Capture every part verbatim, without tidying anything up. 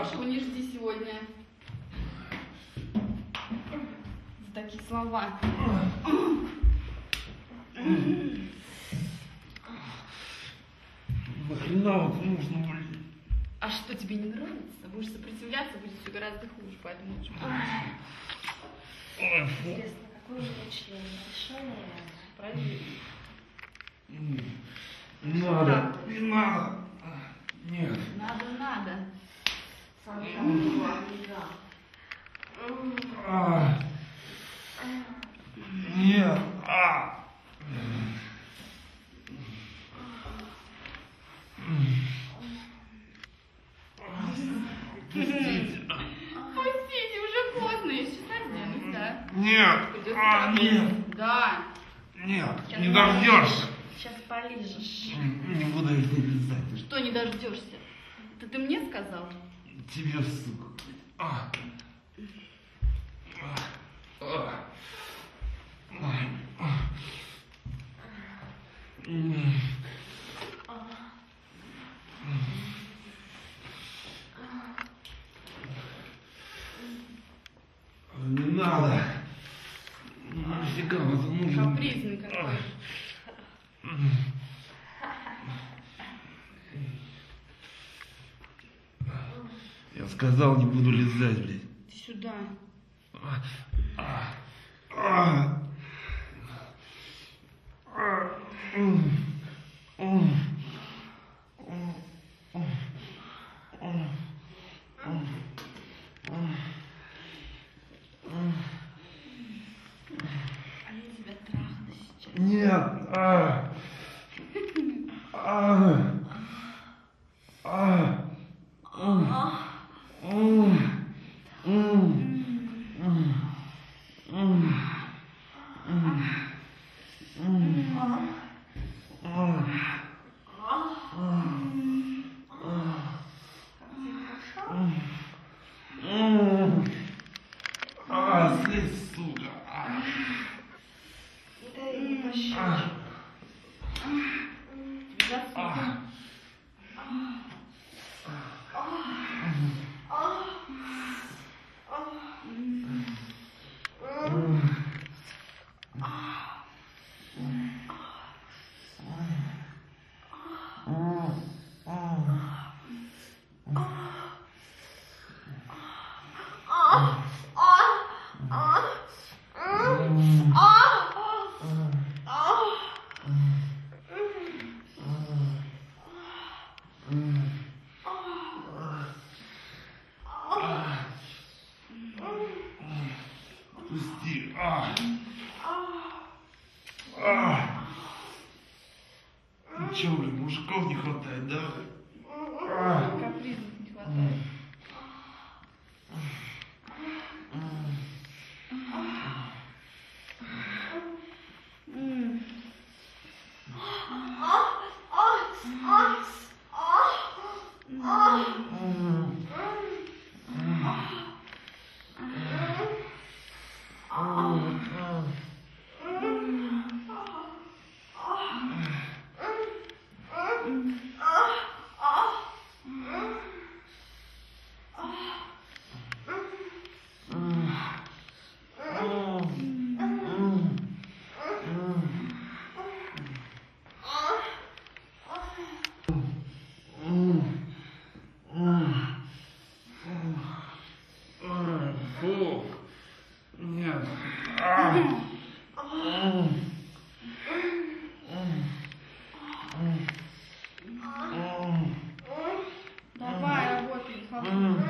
хорошего не жди сегодня. За такие слова. Нахрена вот нужно, блин? А что, тебе не нравится? Будешь сопротивляться, будет все гораздо хуже, поэтому лучше. Интересно, какое у меня член? Решение проверить. Не надо, не надо. Нет. Надо, надо. Сам там да. А. Нет. А. Пустите. Пустите, уже поздно, я сейчас оденусь, да? Нет. Придётся А, работать. нет. Да. Нет, Сейчас не дождешься. Сейчас полижешь. Не буду их лизать. Что не дождешься? Это ты мне сказал? Тебе, сука. А. А. А. А. М. Не надо. Нафига это нужно? Капризный какой. Я сказал, не буду лизать, блядь. Иди сюда. А. А. А. А. М. М. М. М. М. М. М. М. А я тебя трахну сейчас. Нет. А. А. А. М. М. М. М. М. М. А, слезь, сука. Дай ему пощечину. Засунь. Пусти. А. А. Ну чё, блин, мужиков не хватает, да? А. Капризных не хватает. М. Фу. Нет. А. Давай, работай, хватай.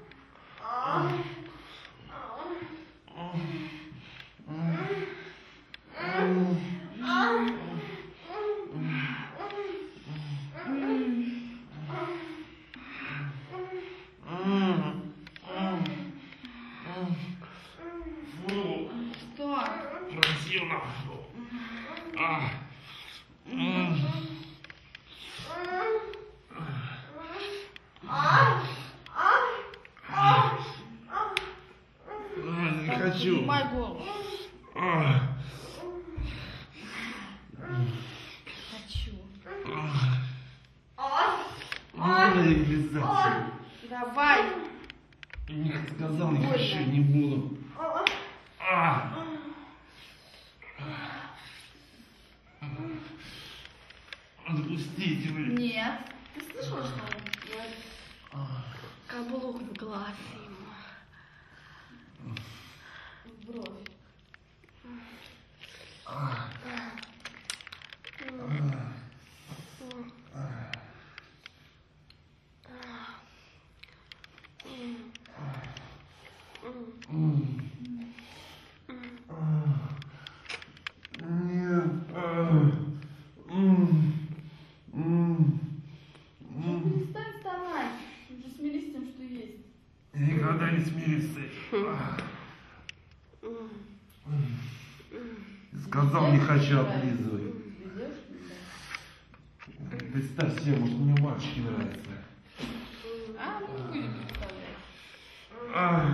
Фу. Что? Противно. А. М. А, не хочу. Поднимай голову. А. Хочу. А. Не надо их лизать. Давай. Не сказал, не хочу, не буду. А! Отпустите вы. Нет. Ты слышала, что он? Я каблук в глаз ему. В бровь. Перестань вставать. Уже смирись с тем, что есть. Я никогда не смирюсь с этим. Сказал, не хочу облизывать. Представь себе, может, мне мальчики нравятся. А, ну не будем представлять. А.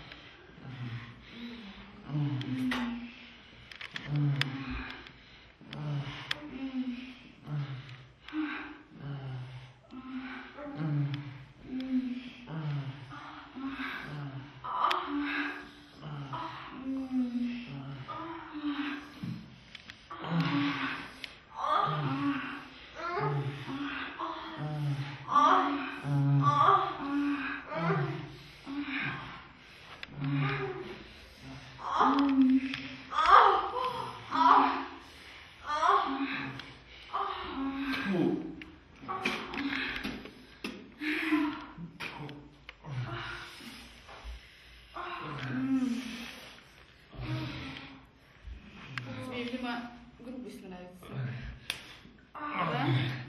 Тебе, видимо, грубость нравится. Да?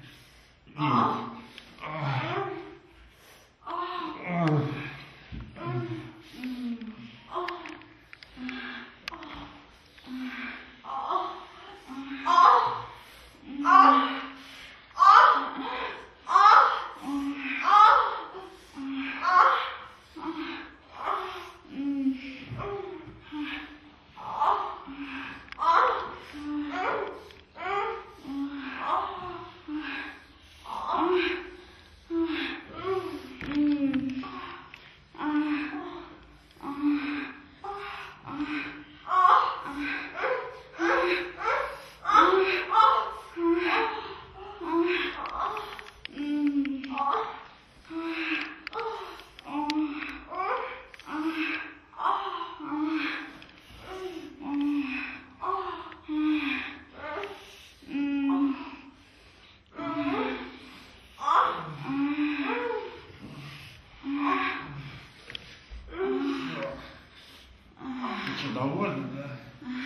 Ты что, довольна, да?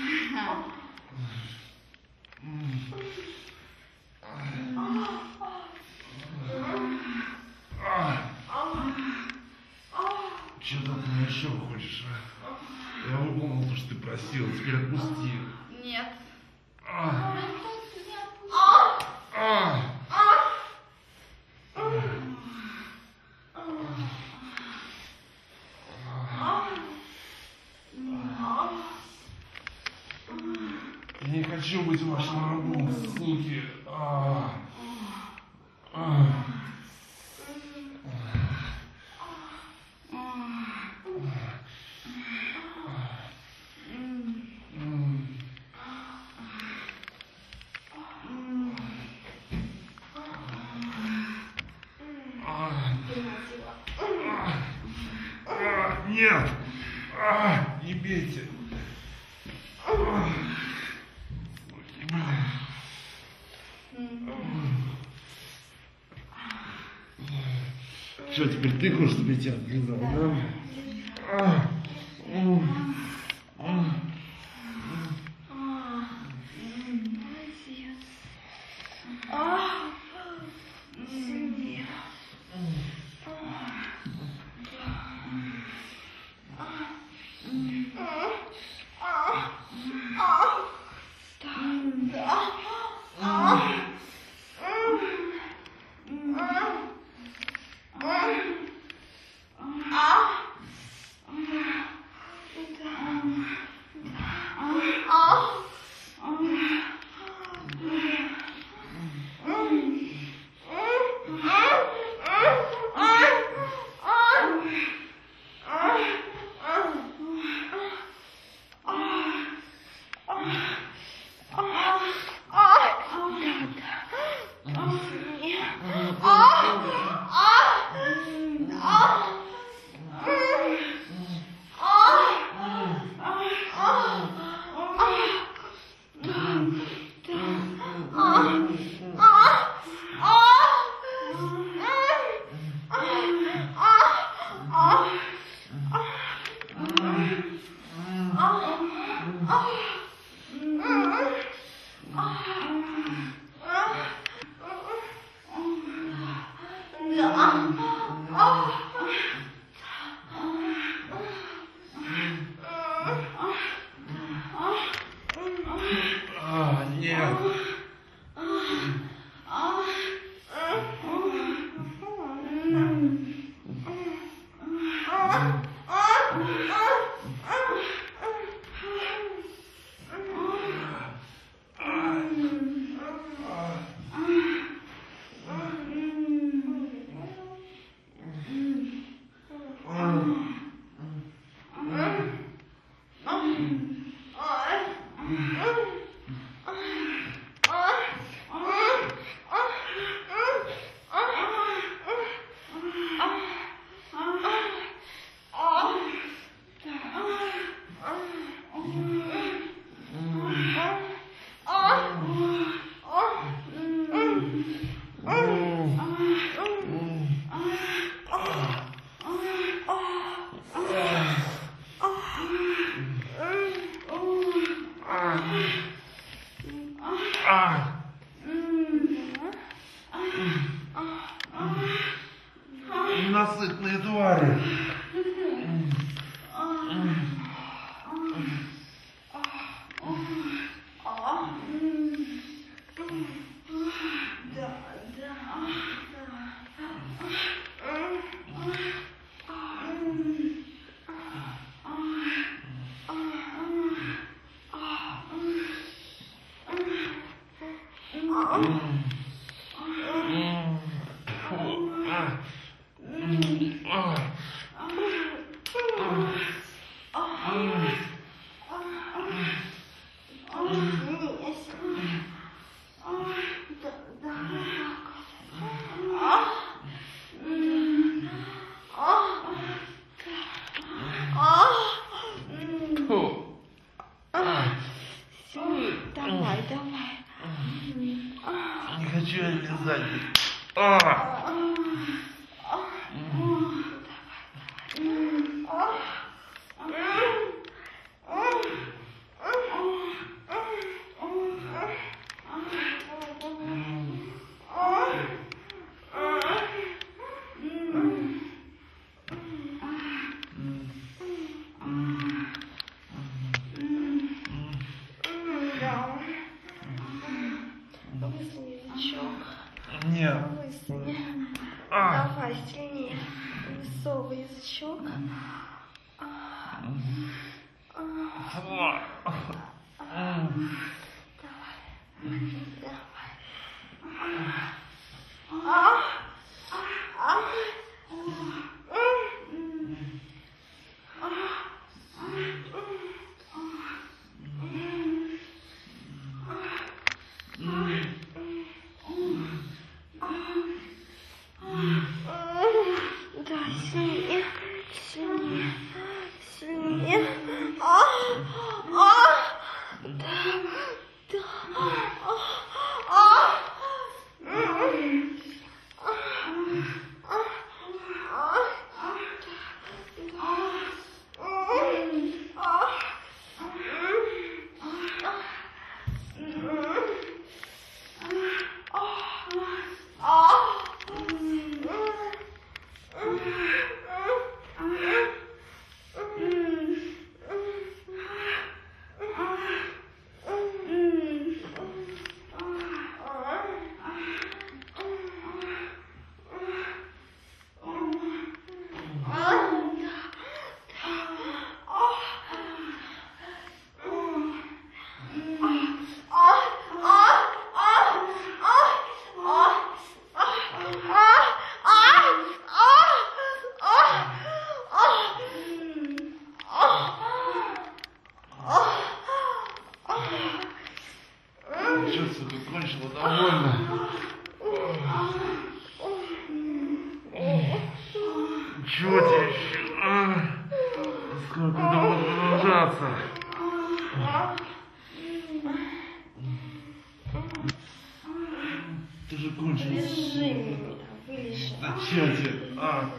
Что ты мне еще хочешь, а? Я выполнил то, что ты просил, теперь отпусти. Нет. А. Да тут ты не отпусти. А. Я не хочу быть вашим рабом, суки. А. А. А, нет! А, не бейте! А, что, теперь ты хочешь, чтобы я тебя отлизал, да? А, м, м. Да. ненасытные твари. Давай, давай. Не хочу я лизать. А! Высуни язычок. Нет. Высуни. А! Давай, сильнее. Высовывай язычок. Давай. Да, сильнее, сильнее, сильнее. А, а, да, да, а, а, м, а, а, а, Что, сука, кончила? Довольно. Чего тебе еще? А? Сколько надо продолжаться? Ты же кончила. Лежи меня, вылежи. Зачем тебе? А?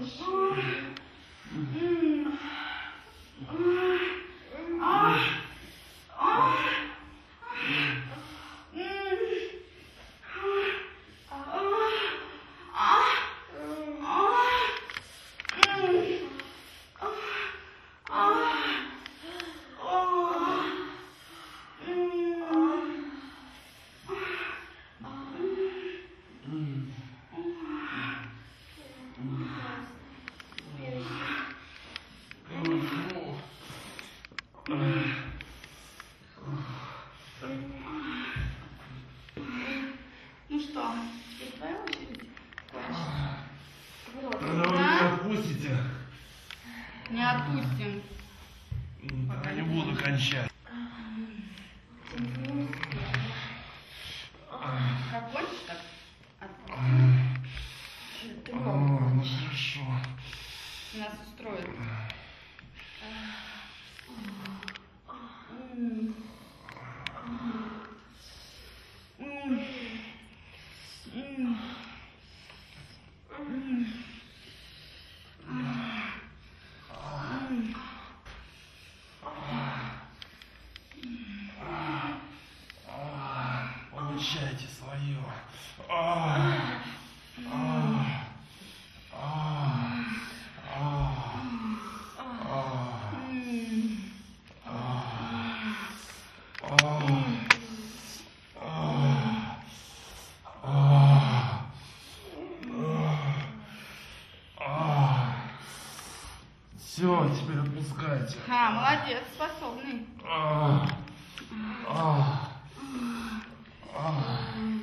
Ну что, теперь твоя очередь? Когда вы меня отпустите, Не отпустим. пока не буду кончать. Как хочешь, так отпустим. Ты А, много ну хочешь. хорошо. Нас устроит. М. М. М. Получайте свое. А, а, а. Все, теперь отпускайте. А, молодец, способный. А, а, а.